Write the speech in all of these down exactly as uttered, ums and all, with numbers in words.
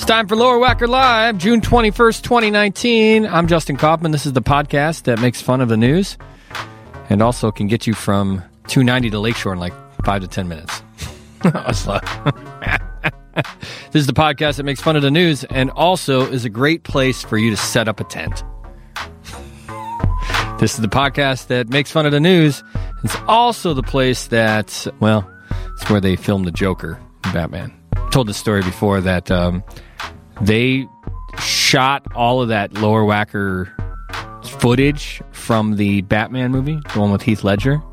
It's time for Lower Wacker Live, June twenty-first, twenty nineteen. I'm Justin Kaufman. This is the podcast that makes fun of the news and also can get you from two ninety to Lakeshore in like five to ten minutes. This is the podcast that makes fun of the news and also is a great place for you to set up a tent. This is the podcast that makes fun of the news. It's also the place that, well, it's where they filmed the Joker, Batman. I told this story before that um, they shot all of that Lower Wacker footage from the Batman movie, the one with Heath Ledger,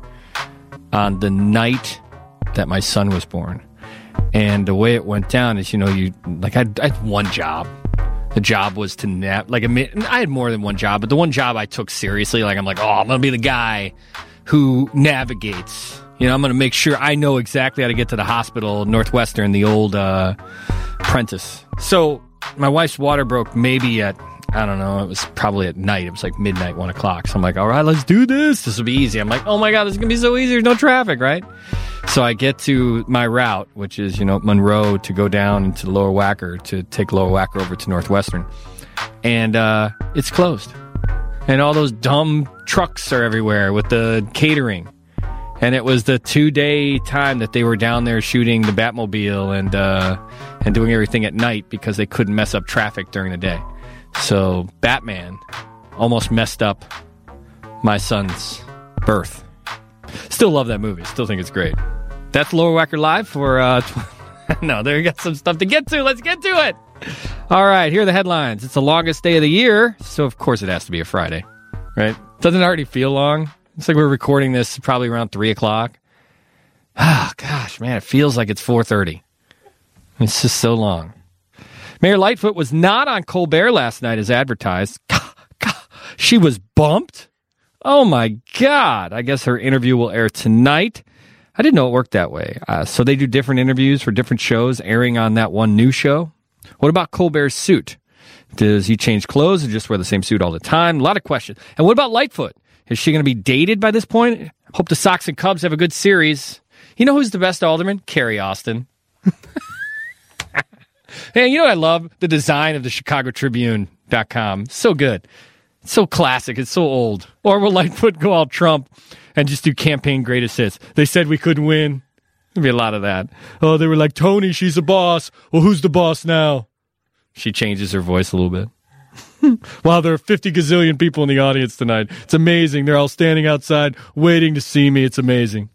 on the night that my son was born. And the way it went down is, you know, you like I, I had one job. The job was to nap. Like I had more than one job, but the one job I took seriously, like I'm like, oh, I'm gonna be the guy who navigates. You know, I'm gonna make sure I know exactly how to get to the hospital, Northwestern, the old uh, Prentice. So my wife's water broke maybe at, I don't know, it was probably at night. It was like midnight, one o'clock. So I'm like, all right, let's do this. This will be easy. I'm like, oh my God, this is going to be so easy. There's no traffic, right? So I get to my route, which is, you know, Monroe to go down into Lower Wacker to take Lower Wacker over to Northwestern. And uh, it's closed. And all those dumb trucks are everywhere with the catering. And it was the two-day time that they were down there shooting the Batmobile and uh, and doing everything at night because they couldn't mess up traffic during the day. So Batman almost messed up my son's birth. Still love that movie. Still think it's great. That's Lower Wacker Live for... Uh, tw- no, there you got some stuff to get to. Let's get to it. All right, here are the headlines. It's the longest day of the year, so of course it has to be a Friday, right? Doesn't it already feel long? It's like we're recording this probably around three o'clock. Ah, gosh, man, it feels like it's four thirty. It's just so long. Mayor Lightfoot was not on Colbert last night as advertised. She was bumped? Oh, my God. I guess her interview will air tonight. I didn't know it worked that way. Uh, so they do different interviews for different shows airing on that one new show. What about Colbert's suit? Does he change clothes or just wear the same suit all the time? A lot of questions. And what about Lightfoot? Is she going to be dated by this point? Hope the Sox and Cubs have a good series. You know who's the best alderman? Carrie Austin. And you know what I love? The design of the Chicago Tribune dot com. So good. It's so classic. It's so old. Or will Lightfoot go all Trump and just do campaign greatest hits? They said we couldn't win. There'll be a lot of that. Oh, they were like, Tony, she's the boss. Well, who's the boss now? She changes her voice a little bit. Wow, there are fifty gazillion people in the audience tonight. It's amazing. They're all standing outside waiting to see me. It's amazing.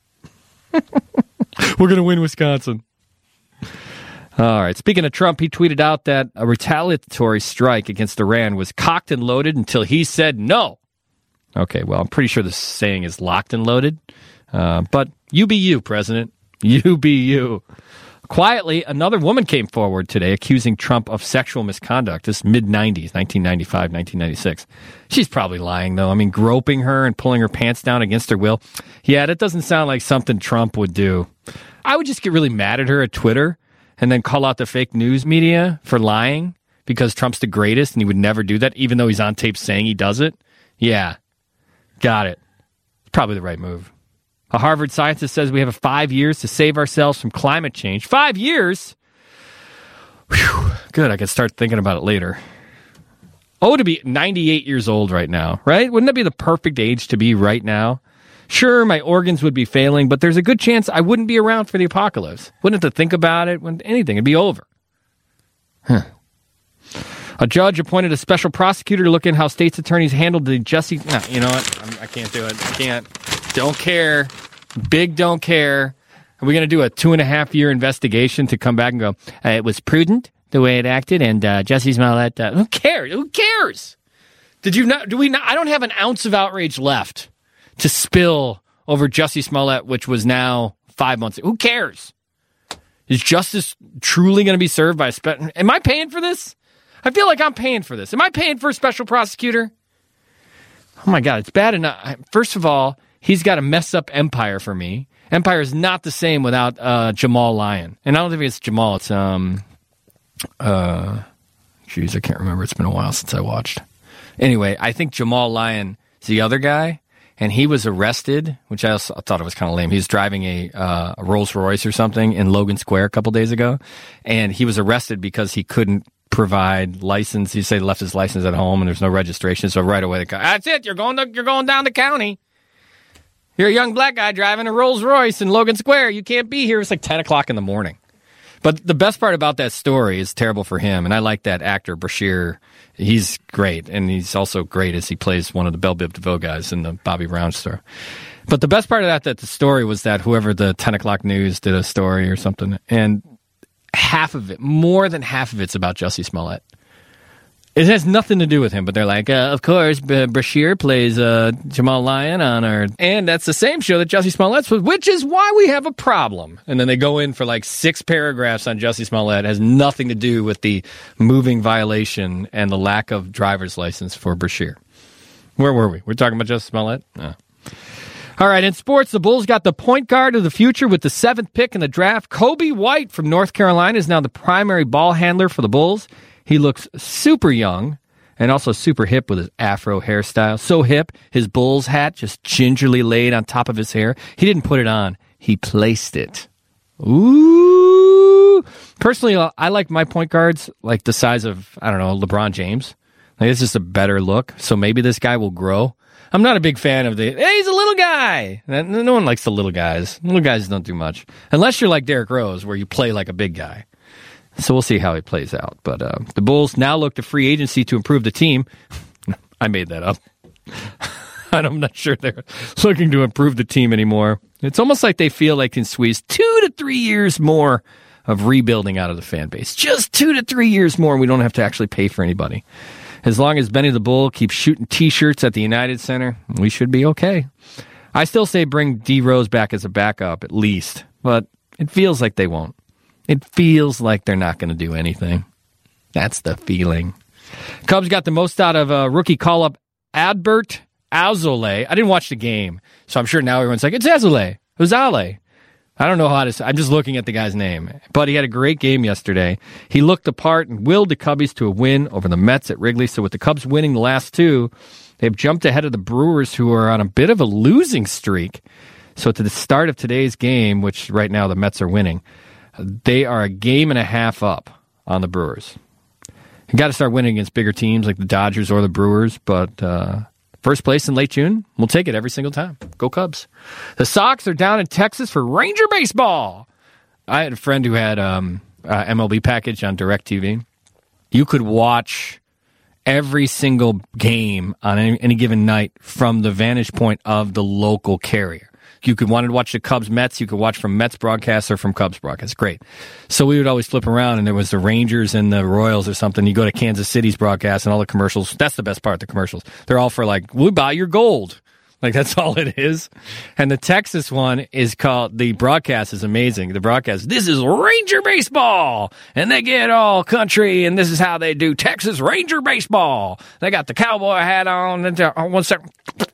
We're going to win Wisconsin. All right. Speaking of Trump, he tweeted out that a retaliatory strike against Iran was cocked and loaded until he said no. Okay, well, I'm pretty sure the saying is locked and loaded. Uh, but you be you, President. You be you. Quietly, another woman came forward today accusing Trump of sexual misconduct. This mid-nineties, nineteen ninety-five, nineteen ninety-six. She's probably lying, though. I mean, groping her and pulling her pants down against her will. Yeah, that doesn't sound like something Trump would do. I would just get really mad at her at Twitter and then call out the fake news media for lying because Trump's the greatest and he would never do that, even though he's on tape saying he does it. Yeah, got it. It's probably the right move. A Harvard scientist says we have five years to save ourselves from climate change. Five years? Whew, good, I can start thinking about it later. Oh, to be ninety-eight years old right now, right? Wouldn't that be the perfect age to be right now? Sure, my organs would be failing, but there's a good chance I wouldn't be around for the apocalypse. Wouldn't have to think about it, wouldn't anything. It'd be over. Huh. A judge appointed a special prosecutor to look at how state's attorneys handled the Jesse... No, you know what? I'm, I can't do it. I can't. Don't care. Big don't care. Are we going to do a two and a half year investigation to come back and go, uh, it was prudent the way it acted, and uh, Jesse Smollett... Uh, who cares? Who cares? Did you not... Do we not... I don't have an ounce of outrage left to spill over Jussie Smollett, which was now five months. Who cares? Is justice truly going to be served by a special... Am I paying for this? I feel like I'm paying for this. Am I paying for a special prosecutor? Oh, my God. It's bad enough. First of all, he's got a mess up Empire for me. Empire is not the same without uh, Jamal Lyon. And I don't think it's Jamal. It's, um, uh, geez, I can't remember. It's been a while since I watched. Anyway, I think Jamal Lyon is the other guy. and he was arrested, which I, also, I thought it was kind of lame. He was driving a, uh, a Rolls Royce or something in Logan Square a couple days ago, and he was arrested because he couldn't provide license. He said he left his license at home, and there's no registration. So right away, the guy, that's it. You're going to, you're going down the county. You're a young black guy driving a Rolls Royce in Logan Square. You can't be here. It's like ten o'clock in the morning. But the best part about that story is terrible for him, and I like that actor, Bashir. He's great, and he's also great as he plays one of the Belle Biv DeVoe guys in the Bobby Brown story. But the best part of that, that the story was that whoever the ten o'clock news did a story or something, and half of it, more than half of it's about Jussie Smollett. It has nothing to do with him, but they're like, uh, of course, B- Bashir plays uh, Jamal Lyon on our... And that's the same show that Jussie Smollett's was, which is why we have a problem. And then they go in for like six paragraphs on Jussie Smollett. It has nothing to do with the moving violation and the lack of driver's license for Bashir. Where were we? We're talking about Jussie Smollett? Oh. All right, in sports, the Bulls got the point guard of the future with the seventh pick in the draft. Kobe White from North Carolina is now the primary ball handler for the Bulls. He looks super young and also super hip with his afro hairstyle. So hip, his Bulls hat just gingerly laid on top of his hair. He didn't put it on. He placed it. Ooh. Personally, I like my point guards like the size of, I don't know, LeBron James. Like, it's just a better look. So maybe this guy will grow. I'm not a big fan of the, hey, he's a little guy. No one likes the little guys. Little guys don't do much. Unless you're like Derrick Rose, where you play like a big guy. So we'll see how he plays out. But uh, the Bulls now look to free agency to improve the team. I made that up. I'm not sure they're looking to improve the team anymore. It's almost like they feel they can squeeze two to three years more of rebuilding out of the fan base. Just two to three years more, and we don't have to actually pay for anybody. As long as Benny the Bull keeps shooting T-shirts at the United Center, we should be okay. I still say bring D. Rose back as a backup at least, but it feels like they won't. It feels like they're not going to do anything. That's the feeling. Cubs got the most out of a rookie call-up, Adbert Alzolay. I didn't watch the game, so I'm sure now everyone's like, it's Alzolay. It was Ale. I don't know how to say. I'm just looking at the guy's name. But he had a great game yesterday. He looked the part and willed the Cubbies to a win over the Mets at Wrigley. So with the Cubs winning the last two, they've jumped ahead of the Brewers, who are on a bit of a losing streak. So to the start of today's game, which right now the Mets are winning, they are a game and a half up on the Brewers. You got to start winning against bigger teams like the Dodgers or the Brewers, but uh, first place in late June, we'll take it every single time. Go Cubs. The Sox are down in Texas for Ranger baseball. I had a friend who had um, uh, M L B package on DirecTV. You could watch every single game on any, any given night from the vantage point of the local carrier. You could want to watch the Cubs Mets. You could watch from Mets broadcast or from Cubs broadcast. Great. So we would always flip around, and there was the Rangers and the Royals or something. You go to Kansas City's broadcast, and all the commercials. That's the best part, the commercials. They're all for like, we buy your gold. Like, that's all it is. And the Texas one is called, the broadcast is amazing. The broadcast, this is Ranger baseball. And they get all country, and this is how they do Texas Ranger baseball. They got the cowboy hat on. And one second.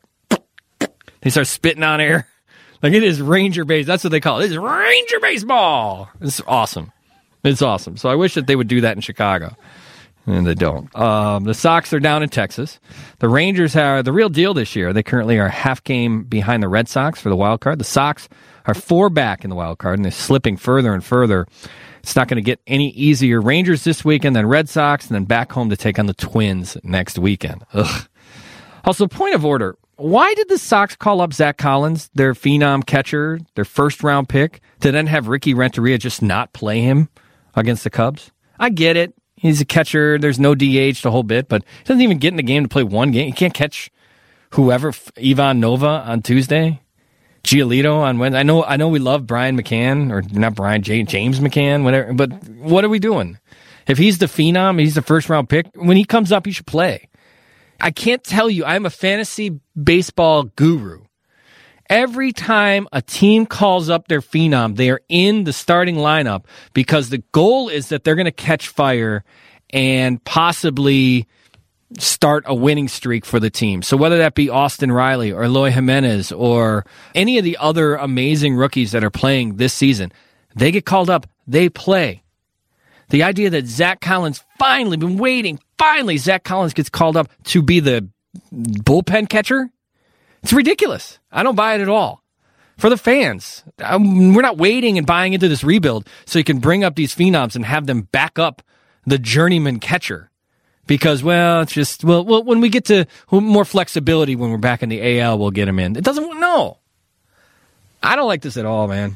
They start spitting on air. Like, it is Ranger base. That's what they call it. It's Ranger baseball. It's awesome. It's awesome. So I wish that they would do that in Chicago. And they don't. Um, the Sox are down in Texas. The Rangers are the real deal this year. They currently are a half game behind the Red Sox for the wild card. The Sox are four back in the wild card, and they're slipping further and further. It's not going to get any easier. Rangers this weekend, then Red Sox, and then back home to take on the Twins next weekend. Ugh. Also, point of order. Why did the Sox call up Zach Collins, their phenom catcher, their first-round pick, to then have Ricky Renteria just not play him against the Cubs? I get it. He's a catcher. There's no D H the whole bit, but he doesn't even get in the game to play one game. He can't catch whoever, Ivan Nova on Tuesday, Giolito on Wednesday. I know I know we love Brian McCann, or not Brian, James McCann, whatever, but what are we doing? If he's the phenom, he's the first-round pick, when he comes up, he should play. I can't tell you, I'm a fantasy baseball guru. Every time a team calls up their phenom, they are in the starting lineup because the goal is that they're going to catch fire and possibly start a winning streak for the team. So whether that be Austin Riley or Eloy Jimenez or any of the other amazing rookies that are playing this season, they get called up, they play. The idea that Zach Collins finally been waiting, finally Zach Collins gets called up to be the bullpen catcher. It's ridiculous. I don't buy it at all. For the fans, um, we're not waiting and buying into this rebuild so you can bring up these phenoms and have them back up the journeyman catcher. Because, well, it's just, well, well, when we get to more flexibility when we're back in the A L, we'll get him in. It doesn't, no. I don't like this at all, man.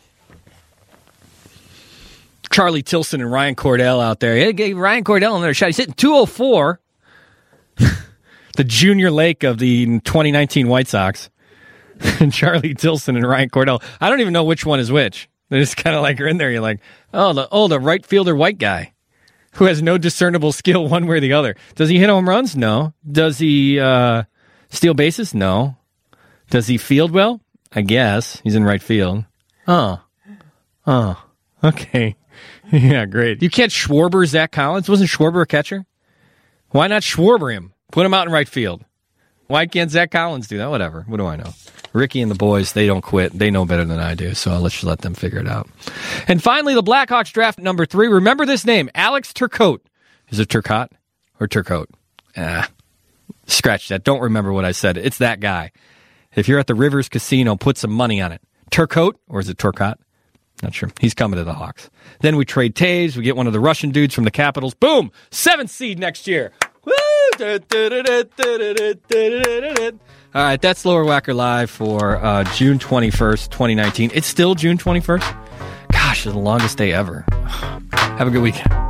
Charlie Tilson and Ryan Cordell out there. He gave Ryan Cordell another shot. He's hitting two oh four. The Junior Lake of the twenty nineteen White Sox. And Charlie Tilson and Ryan Cordell. I don't even know which one is which. They're just kind of like, you're in there. You're like, oh, the, oh, the right fielder white guy who has no discernible skill one way or the other. Does he hit home runs? No. Does he uh, steal bases? No. Does he field well? I guess. He's in right field. Oh. Oh. Okay. Yeah, great. You can't Schwarber Zach Collins? Wasn't Schwarber a catcher? Why not Schwarber him? Put him out in right field. Why can't Zach Collins do that? Whatever. What do I know? Ricky and the boys, they don't quit. They know better than I do, so I'll let you let them figure it out. And finally, the Blackhawks draft number three. Remember this name, Alex Turcotte. Is it Turcotte or Turcotte? Ah, scratch that. Don't remember what I said. It's that guy. If you're at the Rivers Casino, put some money on it. Turcotte, or is it Turcotte? Not sure. He's coming to the Hawks. Then we trade Taves. We get one of the Russian dudes from the Capitals. Boom! Seventh seed next year. Woo! All right, that's Lower Whacker Live for uh, June twenty-first, twenty nineteen. It's still June twenty-first? Gosh, it's the longest day ever. Have a good weekend.